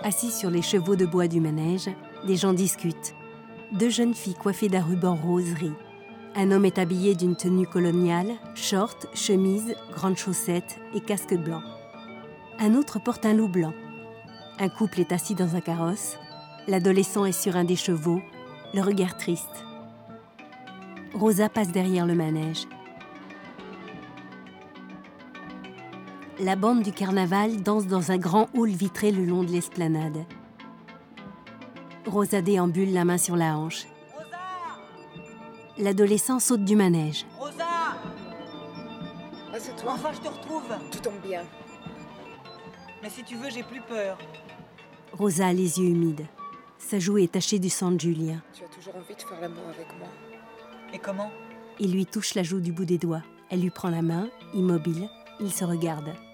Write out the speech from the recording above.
Assis sur les chevaux de bois du manège, des gens discutent. 2 jeunes filles coiffées d'un ruban rose rient. Un homme est habillé d'une tenue coloniale, short, chemise, grandes chaussettes et casque blanc. Un autre porte un loup blanc. Un couple est assis dans un carrosse. L'adolescent est sur un des chevaux, le regard triste. Rosa passe derrière le manège. La bande du carnaval danse dans un grand hall vitré le long de l'esplanade. Rosa déambule la main sur la hanche. Rosa! L'adolescent saute du manège. Rosa! Ah, c'est toi? Enfin, je te retrouve. Tout tombe bien. Mais si tu veux, j'ai plus peur. Rosa a les yeux humides. Sa joue est tachée du sang de Julien. Tu as toujours envie de faire l'amour avec moi. Et comment? Il lui touche la joue du bout des doigts. Elle lui prend la main, immobile. Ils se regardent.